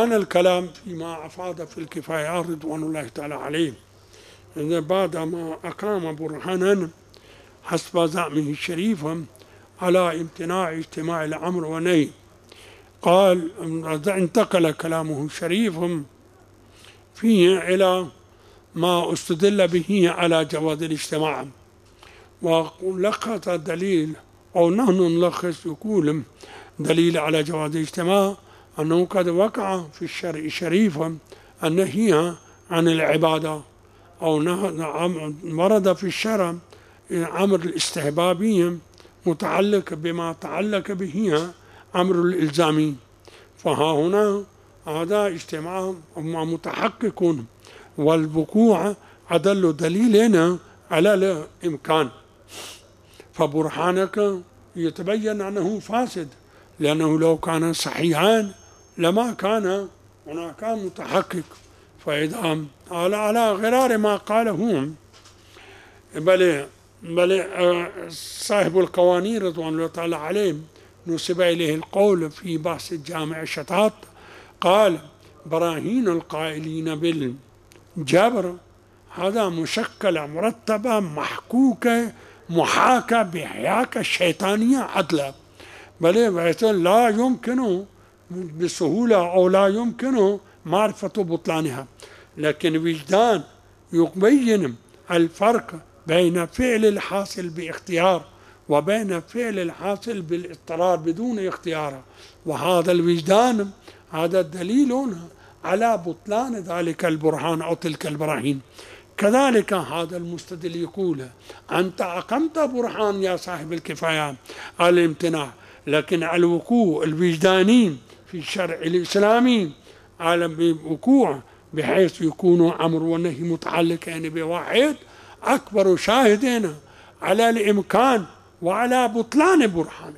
كان الكلام فيما أفاد في الكفاية رضوان الله تعالى عليه، إذا بعدما أقام برهانا حسب زعمه الشريف على امتناع اجتماع الأمر والنهي، قال انتقل كلامه الشريف فيه إلى ما استدل به على جواز الاجتماع، ولخص دليل أو نحن نلخص يقول دليل على جواز الاجتماع أنه قد وقع في الشرع الشريف النهي عن العبادة، أو ورد في الشرع أمر الاستحبابي متعلق بما تعلق به أمر الإلزامي، فها هنا هذا اجتماع متحقق، والوقوع أدل دليلنا على الإمكان، فبرهانك يتبين أنه فاسد، لأنه لو كان صحيحا لما كان هناك متحقق. فإذا على غرار ما قاله بل صاحب القوانين رضوان الله تعالى عليه نسب إليه القول في بحث الجامع الشتات، قال براهين القائلين بالجبر هذا مشكلة مرتبة محكوكة محاكة بحياكة الشيطانية عدلا، بل لا يمكن بسهولة أو لا يمكن معرفة بطلانها، لكن وجدان يبين الفرق بين فعل الحاصل باختيار وبين فعل الحاصل بالاضطرار بدون اختيار، وهذا الوجدان هذا دليل على بطلان ذلك البرهان أو تلك البراهين. كذلك هذا المستدل يقول أنت أقمت برهان يا صاحب الكفاية الامتناع، لكن الوقوع الوجداني في الشرع الإسلامي على وقوع بحيث يكون أمر والنهي متعلقين بواحد أكبر شاهدين على الإمكان وعلى بطلان برهانك.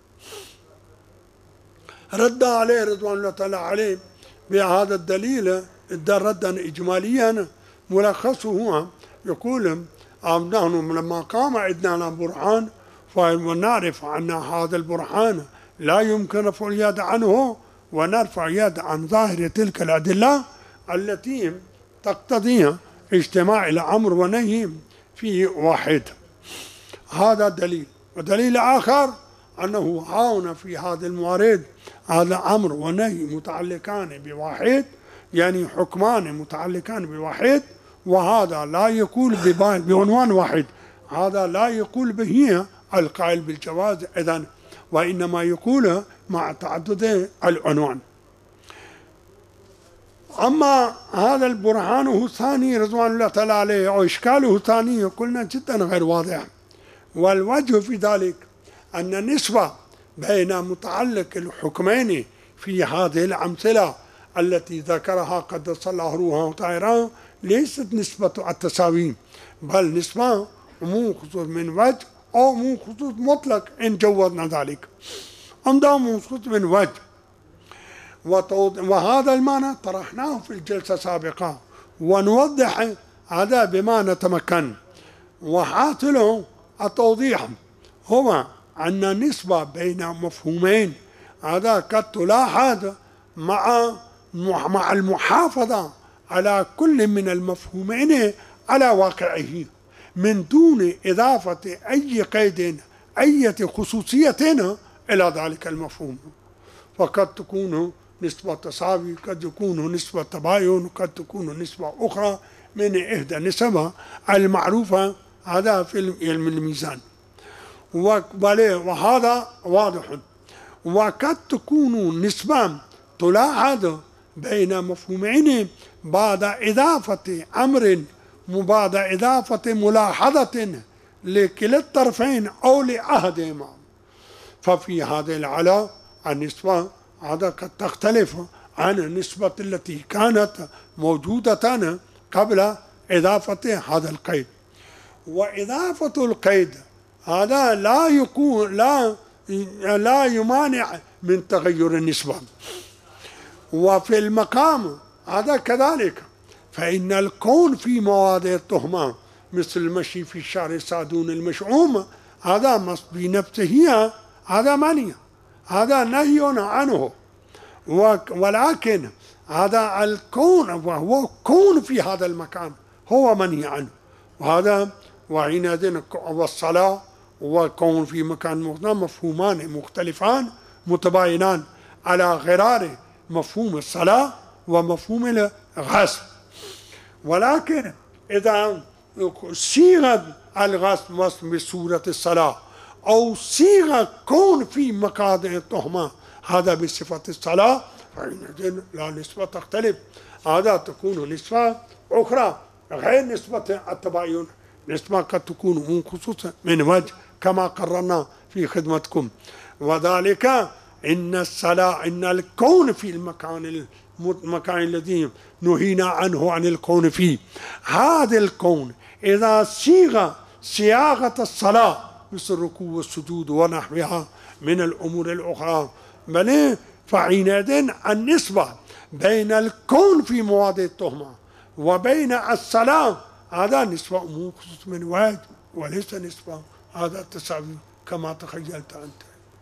رد عليه رضوان الله تعالى عليه بهذا الدليل ردا إجماليا ملخصه يقول نحن لما قام عندنا برهان فنعرف أن هذا البرهان لا يمكن رفع اليد عنه، ونرفع يد عن ظاهر تلك الأدلة التي تقتضي اجتماع الأمر ونهي في واحد. هذا دليل. ودليل آخر أنه هاون في هذا الموارد هذا أمر ونهي متعلقان بواحد، يعني حكمان متعلقان بواحد، وهذا لا يقول بعنوان واحد، هذا لا يقول به القائل بالجواز إذن، وإنما يقول مع تعدد العنوان. أما هذا البرهان الثاني رضوان الله تعالى عليه أو إشكاله الثاني قلنا جدا غير واضح، والوجه في ذلك أن النسبة بين متعلق الحكمين في هذه الأمثلة التي ذكرها قدس الله روحه وطاهره ليست نسبة التساوي، بل نسبة مو خصوص من وجه أو مو خصوص مطلق إن جوزنا ذلك، أمضى مو خصوص من وجه. وهذا المعنى طرحناه في الجلسة السابقة ونوضح هذا بما نتمكن، وحاصله التوضيح هو أن النسبة بين مفهومين هذا قد تلاحظ مع المحافظة على كل من المفهومين على واقعه من دون إضافة أي قيد أي خصوصية إلى ذلك المفهوم، فقد تكون نسبة تساوي، قد يكون نسبة تباين، قد تكون نسبة أخرى من إحدى النسب المعروفة هذا في الميزان، وهذا واضح. وقد تكون نسبة تلاحظ بين مفهومين بعد إضافة أمر بعد إضافة ملاحظة لكلا الطرفين أو لأحدهما، ففي هذه الحالة النسبة هذا قد تختلف عن النسبة التي كانت موجودة قبل إضافة هذا القيد. وإضافة القيد هذا لا يمانع من تغير النسبة، وفي المقام هذا كذلك، فإن الكون في مواضع التهمة مثل المشي في الشارع السادون المشؤوم هذا بنفسه هذا منهي، هذا نهي عنه، ولكن هذا الكون، وهو كون في هذا المكان هو منهي عنه. وهذا وحينئذ والصلاة وكون في مكان مفهومان مختلفان متباينان على غرار مفهوم الصلاة ومفهوم الغصب. ولكن إذا صيغ الغصب بصورة الصلاة أو صيغ كون في مكان التهمة هذا بصفة الصلاة، فإن لا نسبة تختلف، هذا تكون نسبة أخرى غير نسبة التباين، نسبة قد تكون منخصصة من وجه كما قررنا في خدمتكم. وذلك إن الصلاة، إن الكون في المكان الذي نهينا عنه عن الكون فيه، هذا الكون إذا صياغة الصلاة مثل الركوع والسجود ونحوها من الأمور الأخرى، بل فحينئذ النسبة بين الكون في مواضع التهمة وبين الصلاة هذا نسبة منخصص من وجه، وليس نسبة هذا تساوي كما تخيلت أنت.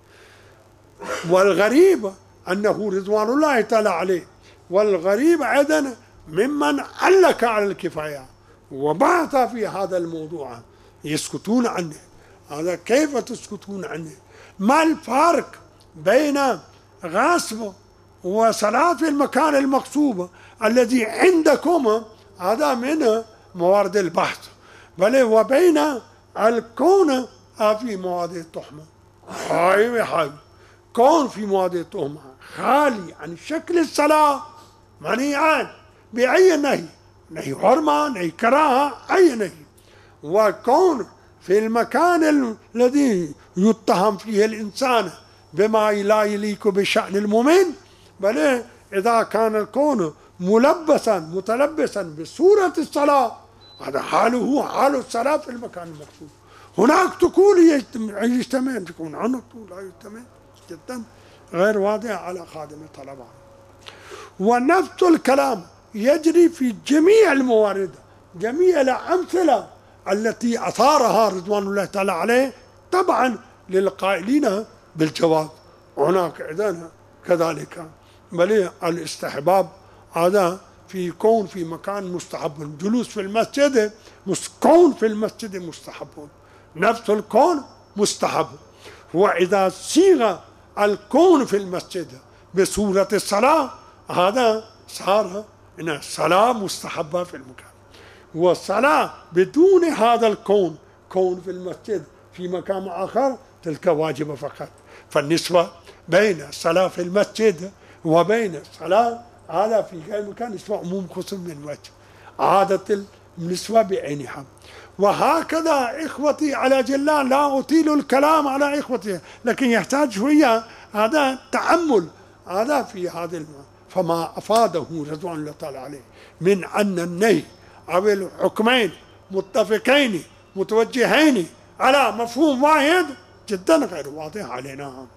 والغريب أنه رضوان الله تعالى عليه، والغريب أيضا ممن علق على الكفاية وبحث في هذا الموضوع يسكتون عنه. هذا كيف تسكتون عنه؟ ما الفرق بين غصب وصلاة في المكان المغصوب الذي عندكم هذا من موارد البحث، بل وبين الكون في مواضع التهمة؟ هاي كون في مواضع التهمة خالي عن شكل الصلاة، منهي عنه بأي نهي، نهي حرمة، نهي كراهة، أي نهي. وكون في المكان الذي يتهم فيه الإنسان بما لا يليق بشأن المؤمن، بل إذا كان الكون متلبسا بصورة الصلاة هذا حاله حال الصلاة في المكان المقصود. هناك تقول يجتمع، تكون عنك لا يجتمع، جدا غير واضح على خادم الطلبة. ونفس الكلام يجري في جميع الموارد، جميع الأمثلة التي أثارها رضوان الله تعالى عليه طبعا للقائلين بالجواب. هناك إذن كذلك، بل الاستحباب هذا في كون في مكان مستحب، جلوس في المسجد كون في المسجد مستحب، نفس الكون مستحب. وإذا صيغ الكون في المسجد بصورة الصلاة هذا صار إن الصلاة مستحبة في المكان، والصلاة بدون هذا الكون كون في المسجد في مكان آخر تلك واجبة فقط. فالنسبة بين الصلاة في المسجد وبين الصلاة هذا في غير مكان نسبة عموم خصوص من وجه، عادة النسبة بعينها. وهكذا إخوتي على جلال، لا أطيل الكلام على إخوتي، لكن يحتاج شوية هذا تأمل هذا في هذا فما أفاده رضوان الله تعالى عليه من أن النهي أو الحكمين متفقين متوجهين على مفهوم واحد جدا غير واضح علينا.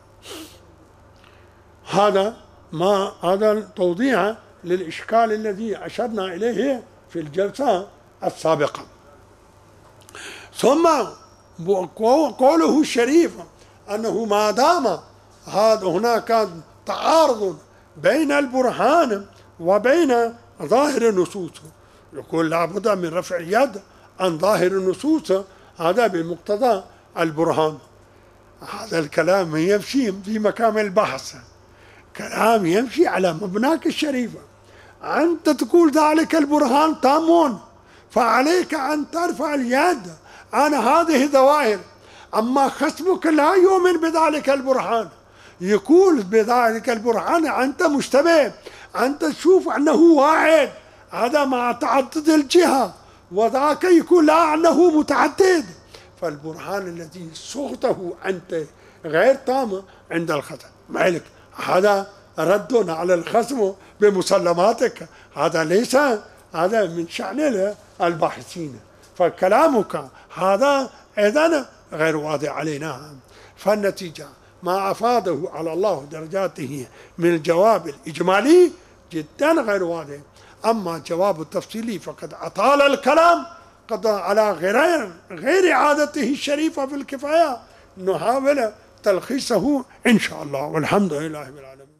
هذا توضيح للإشكال الذي أشرنا إليه في الجلسة السابقة. ثم قوله الشريف أنه ما دام هناك تعارض بين البرهان وبين ظاهر النصوص، يقول لابد من رفع اليد عن ظاهر النصوص هذا بمقتضى البرهان. هذا الكلام يمشي في مقام البحث، كلام يمشي على مبناك الشريفة. أنت تقول ذلك البرهان تام، فعليك أن ترفع اليد عن هذه الظواهر. أما خصمك لا يؤمن بذلك البرهان، يقول بذلك البرهان أنت مشتبه، أنت تشوف أنه واحد هذا مع تعدد الجهة، وذاك يقول لا أنه متعدد. فالبرهان الذي صغته أنت غير تام عند الخصم. مالك هذا رد على الخصم بمسلماتك، هذا ليس هذا من شأن الباحثين. فكلامك هذا إذن غير واضح علينا. فالنتيجة ما أفاده على الله درجاته من الجواب الإجمالي جدا غير واضح. أما الجواب التفصيلي فقد أطال الكلام قد على غير عادته الشريفة في الكفاية، نحاول تلخيصه إن شاء الله، والحمد لله رب العالمين.